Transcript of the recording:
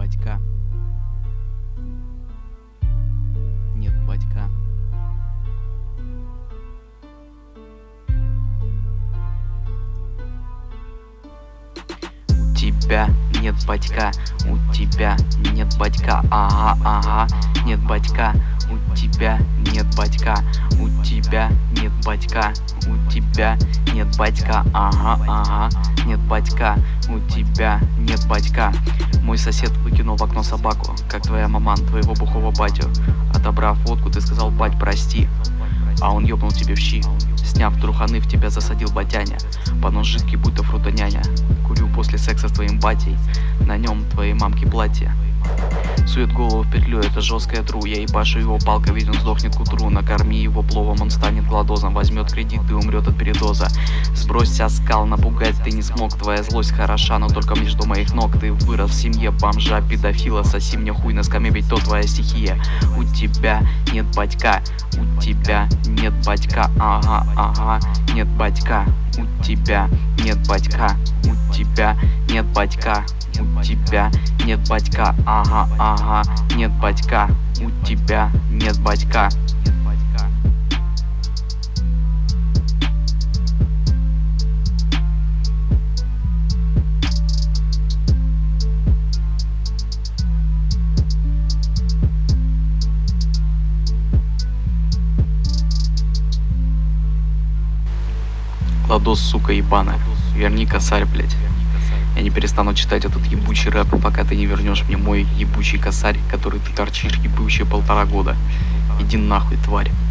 батька. Нет батька. У тебя нет батька, у тебя нет батька, ага, ага, нет батька, у тебя нет батька, у тебя нет батька, у тебя нет батька, ага, ага, нет батька, у тебя нет батька. Мой сосед выкинул в окно собаку, как твоя маман твоего бухого батю. Отобрав водку, ты сказал: бать, прости. А он ёбнул тебе в щи. Сняв труханы, в тебя засадил батяня. Понос жидкий, будто фрутоняня. Курю после секса с твоим батей. На нем твоей мамки платье. Сует голову в петлю, это жесткая тру. Я ебашу его палкой, ведь он сдохнет к утру. Накорми его пловом, он станет гладозом. Возьмет кредит и умрет от передоза. Сбросься с скал, напугать ты не смог. Твоя злость хороша, но только между моих ног. Ты вырос в семье бомжа, педофила. Соси мне хуй на скаме, ведь то твоя стихия. У тебя нет батька, у тебя нет батька, ага, ага, нет батька. У тебя нет батька, у тебя нет батька. У тебя нет батька, ага, ага, нет батька. У тебя нет батька. Ладос, сука ебаная, верни косарь, блять. Я не перестану читать этот ебучий рэп, пока ты не вернешь мне мой ебучий косарь, который ты торчишь ебучие 1,5 года. Иди нахуй, тварь.